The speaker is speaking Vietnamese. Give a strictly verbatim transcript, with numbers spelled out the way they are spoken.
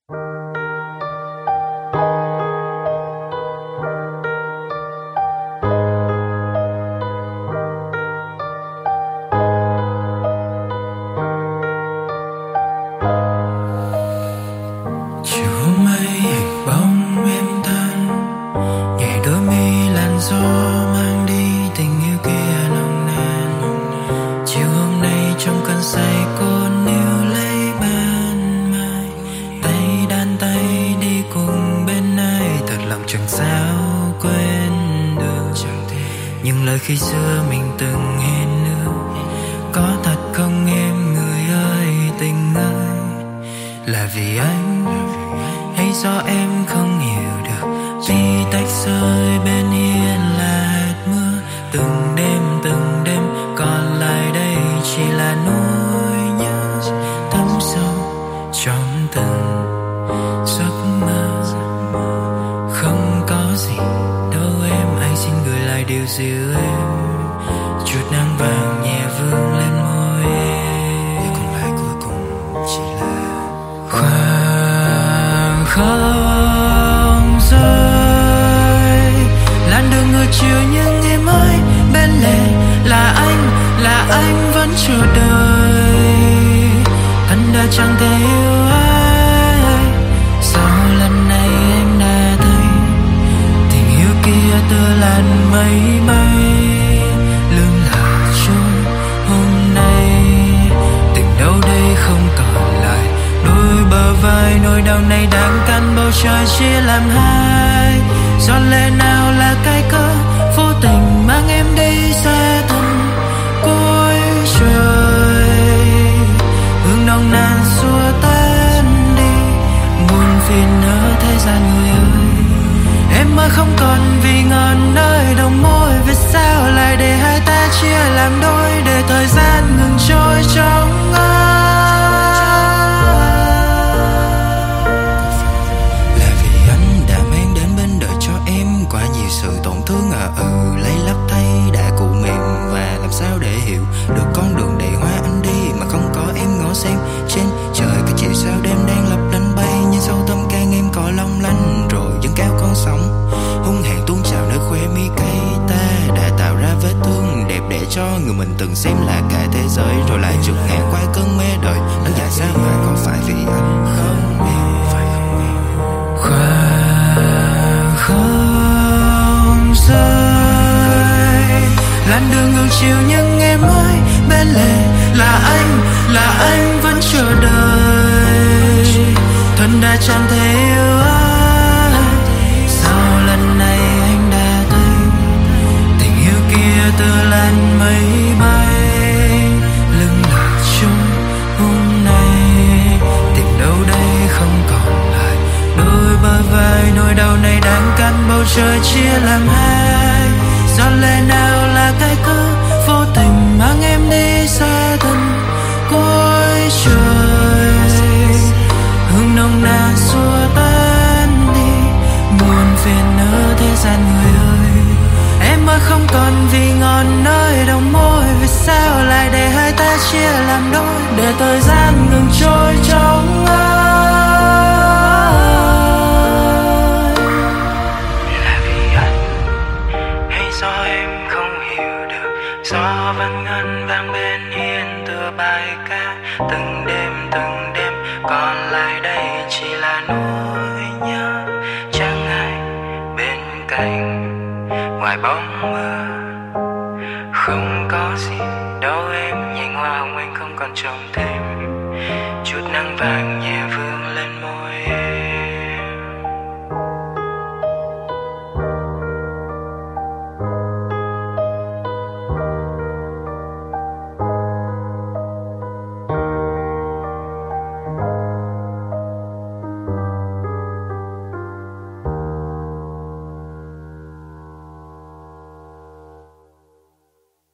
Khi xưa mình từng hẹn ước, có thật không em người ơi, tình ơi? Là vì anh hay do em không hiểu được, tí tách rơi bên hiên là hạt mưa. Từng đêm từng đêm còn lại đây chỉ là nỗi nhớ thấm sâu trong từng giấc mơ. Không có gì đâu em, anh xin gửi lại điều dịu em, chút nắng vàng nhẹ vương lên môi em. Điều còn lại cuối cùng chỉ là khoảng không rơi. Làn đường ngược chiều nhưng em ơi, bên lề là anh, là anh vẫn chờ đợi. Thân đã chẳng thể yêu ai, sao lần này em đã thấy tình yêu kia tựa làn mây bay lưng lạc trôi. Hôm nay tình đâu đây không còn lại, đôi bờ vai nỗi đau này đang cắn bầu trời chia làm hai. Do lẽ nào là cái cớ vô tình mang em đi xa thân cuối trời. Hương nồng nàn xua tan đi muôn phiền ở thế gian người ơi. Em ơi không còn vì ngọn nơi đồng môi, vì sao lại để hai ta chia làm đôi, để thời gian ngừng trôi trong ai. Là vì anh đã mang đến bên đời cho em quá nhiều sự tổn thương à ừ. Lấy lắc thay đã cụ mềm và làm sao để hiểu được con đường đầy hoa anh đi mà không có em ngó xem. Trên trời các chiều sao đêm đang lấp lánh bay, nhưng sâu tâm can em có long lanh rồi dâng cao con sóng hung hãn tuôn trào nơi khóe mi cay. Ta đã tạo ra vết thương đẹp để cho người mình từng xem là cả thế giới, rồi lại trượt ngang qua cơn mê đời. Nó dài sao mà có phải vì anh không em, phải không em? Khoảng không rơi. Làn đường ngược chiều nhưng em ơi, bên lề là anh, là anh vẫn chờ đợi. Thân đã chẳng thể yêu ai, sao lần này anh đã thấy tình yêu kia tựa làn mây bay lưng lạc trôi. Hôm nay tình đâu đây không còn lại, đôi bờ vai nỗi đau này đang cắn bầu trời chia làm hai. Do lẽ nào là cái cớ vô tình mang em đi xa thân cuối trời. Hương nồng nàn xua tan đi muôn phiền ở thế gian người ơi. Em ơi không còn vì ngọn nơi đồng môi, vì sao lại để hai ta chia làm đôi, để thời gian ngừng trôi trong ai. Là vì anh hay do em không hiểu được, do vẫn ngân vang bên hiên tựa bài ca. Từng đêm từng đêm còn lại đây chỉ là nỗi nhớ, chẳng ai bên cạnh ngoài bóng mưa. Không có gì đâu em, nhành hoa hồng anh không còn trông thêm, chút nắng vàng nhẹ